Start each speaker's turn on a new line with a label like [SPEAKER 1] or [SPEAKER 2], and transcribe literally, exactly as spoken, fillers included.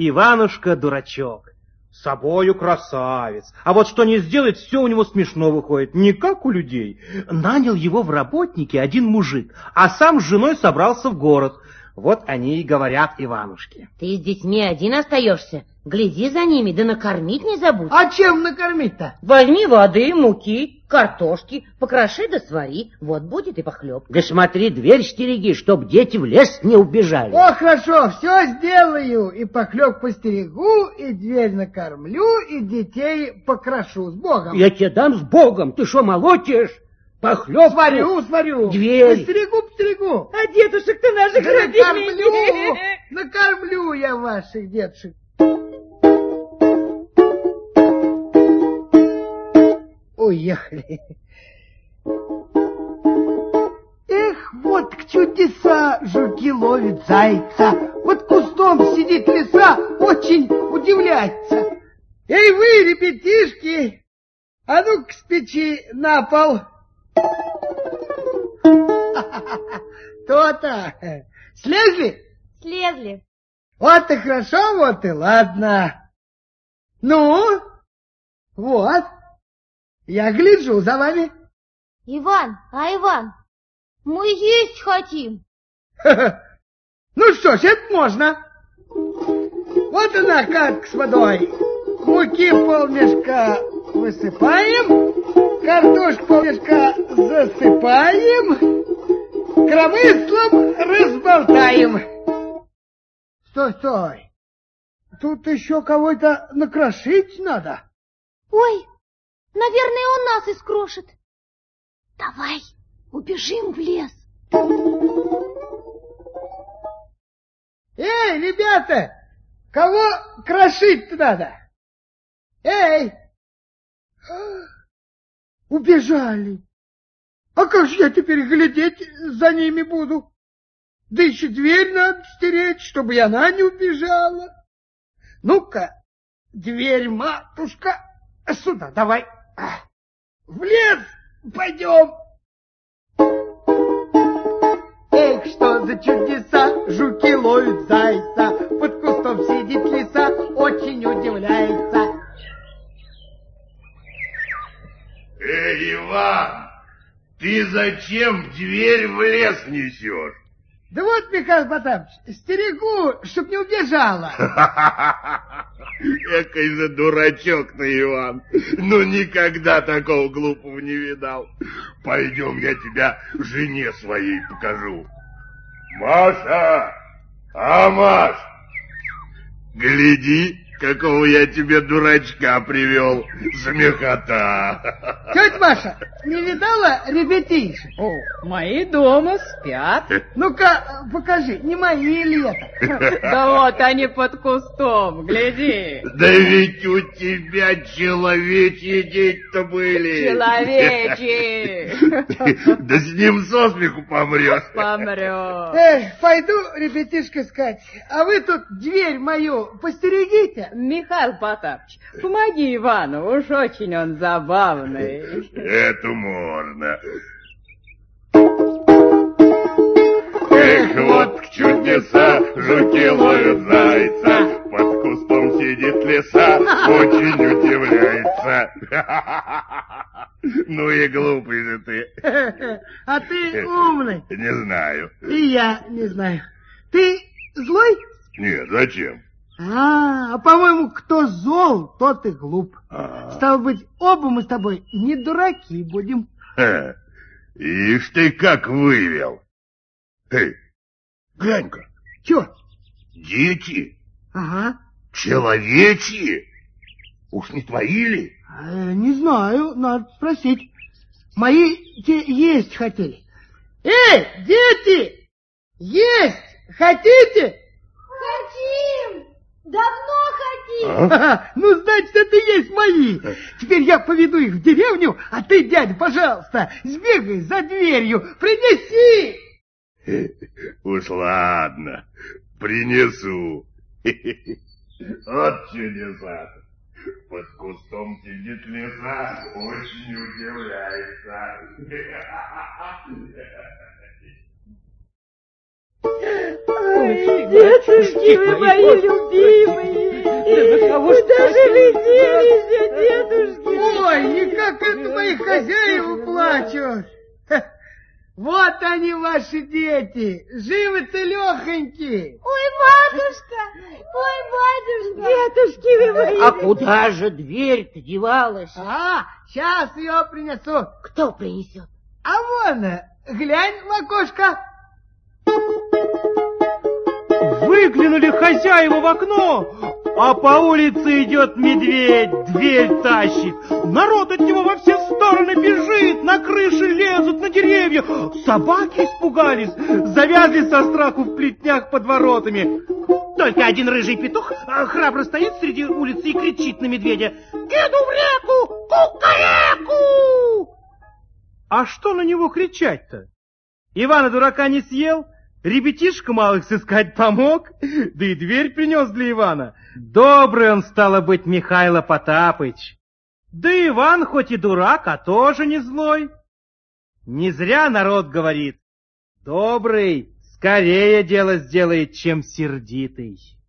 [SPEAKER 1] Иванушка дурачок. С собою красавец. А вот что не сделает, все у него смешно выходит. Не как у людей. Нанял его в работники один мужик, а сам с женой собрался в город. Вот они и говорят Иванушке.
[SPEAKER 2] Ты с детьми один остаешься? Гляди за ними, да накормить не забудь.
[SPEAKER 3] А чем накормить-то?
[SPEAKER 2] Возьми воды, муки, картошки, покроши да свари. Вот будет и похлеб.
[SPEAKER 4] Да смотри, дверь стереги, чтоб дети в лес не убежали.
[SPEAKER 3] О, хорошо, все сделаю. И похлеб постерегу, и дверь накормлю, и детей покрошу. С Богом.
[SPEAKER 4] Я тебе дам с Богом. Ты что, молотишь? Похлебку.
[SPEAKER 3] Сварю, сварю.
[SPEAKER 4] Дверь.
[SPEAKER 3] Постерегу, постерегу.
[SPEAKER 2] А дедушек-то наших
[SPEAKER 3] Да накормлю, накормлю я ваших дедушек. Уехали. Эх, вот к чудеса, жуки ловят зайца. Вот кустом сидит лиса, очень удивляется. Эй вы, ребятишки, а ну-ка с печи на пол. То-то. Слезли?
[SPEAKER 5] Слезли.
[SPEAKER 3] Вот и хорошо, вот и ладно. Ну, вот. Я гляжу за вами.
[SPEAKER 5] Иван, а Иван, мы есть хотим.
[SPEAKER 3] Ну что ж, это можно. Вот она, катка с водой. Муки полмешка высыпаем, картошку полмешка засыпаем, коромыслом разболтаем. Стой, стой. Тут еще кого-то накрошить надо.
[SPEAKER 5] Ой, наверное, он нас искрошит. Давай, убежим в лес.
[SPEAKER 3] Эй, ребята, кого крошить надо? Эй! Убежали. А как же я теперь глядеть за ними буду? Да еще дверь надо стереть, чтобы и она не убежала. Ну-ка, дверь, матушка, сюда давай. В лес пойдем. Эх, что за чудеса, жуки ловят зайца, под кустом сидит лиса, очень удивляется.
[SPEAKER 6] Эй, Иван, ты зачем дверь в лес несешь?
[SPEAKER 3] Да вот, Михаил Потапыч, стерегу, чтоб не убежала.
[SPEAKER 6] Экой же дурачок ты, Иван. Ну, никогда такого глупого не видал. Пойдем, я тебя жене своей покажу. Маша! А, Маш! Гляди, какого я тебе дурачка привел. Смехота.
[SPEAKER 3] Тетя Маша, не видала ребятишек?
[SPEAKER 2] О, мои дома спят.
[SPEAKER 3] Ну-ка, покажи, не мои ли это?
[SPEAKER 2] Да вот они под кустом, гляди.
[SPEAKER 6] Да ведь у тебя человечьи дети-то были.
[SPEAKER 2] Человечи.
[SPEAKER 6] Да с ним со смеху помрешь.
[SPEAKER 2] Помрет.
[SPEAKER 3] Эх, пойду ребятишек искать, а вы тут дверь мою постерегите.
[SPEAKER 2] Михаил Потапыч, помоги Ивану, уж очень он забавный.
[SPEAKER 6] Это можно. Эх, вот к чудеса, жуки ловят зайца, под кустом сидит лиса, очень удивляется. Ну и глупый же ты.
[SPEAKER 3] А ты умный.
[SPEAKER 6] Не знаю.
[SPEAKER 3] И я не знаю. Ты злой?
[SPEAKER 6] Нет, зачем?
[SPEAKER 3] А, а по-моему, кто зол, тот и глуп.
[SPEAKER 6] А-а-а.
[SPEAKER 3] Стало быть, оба мы с тобой не дураки будем.
[SPEAKER 6] Ха, ишь ты как вывел. Эй, глянь-ка.
[SPEAKER 3] Чё?
[SPEAKER 6] Дети?
[SPEAKER 3] Ага.
[SPEAKER 6] Человечьи? Уж не твои ли?
[SPEAKER 3] Э, не знаю, надо спросить. Мои те есть хотели. Эй, дети! Есть хотите?
[SPEAKER 5] Хотим! Давно хотим!
[SPEAKER 3] А? Ну, значит, это и есть мои. Теперь я поведу их в деревню, а ты, дядя, пожалуйста, сбегай за дверью, принеси.
[SPEAKER 6] Уж ладно, принесу. Вот чудеса. Под кустом сидит лиса, очень удивляется.
[SPEAKER 2] Ой, детушки вы мои любимые! Куда же вы делись, дедушки?
[SPEAKER 3] Ой, и как это мои хозяева плачут! Вот они, ваши дети, живы-целехоньки.
[SPEAKER 5] Ой, матушка, ой, батюшка.
[SPEAKER 2] Детушки вы мои.
[SPEAKER 4] А куда же дверь-то девалась?
[SPEAKER 3] А, сейчас ее принесу.
[SPEAKER 2] Кто принесет?
[SPEAKER 3] А вон, глянь в окошко.
[SPEAKER 1] Выглянули хозяева в окно, а по улице идет медведь, дверь тащит. Народ от него во все стороны бежит, на крыши лезут, на деревья. Собаки испугались, завязли со страху в плетнях под воротами. Только один рыжий петух храбро стоит среди улицы и кричит на медведя: «Иду в реку, кукареку!» А что на него кричать-то? Ивана дурака не съел, ребятишка малых сыскать помог, да и дверь принес для Ивана. Добрый он, стало быть, Михайло Потапыч. Да Иван хоть и дурак, а тоже не злой. Не зря народ говорит: добрый скорее дело сделает, чем сердитый.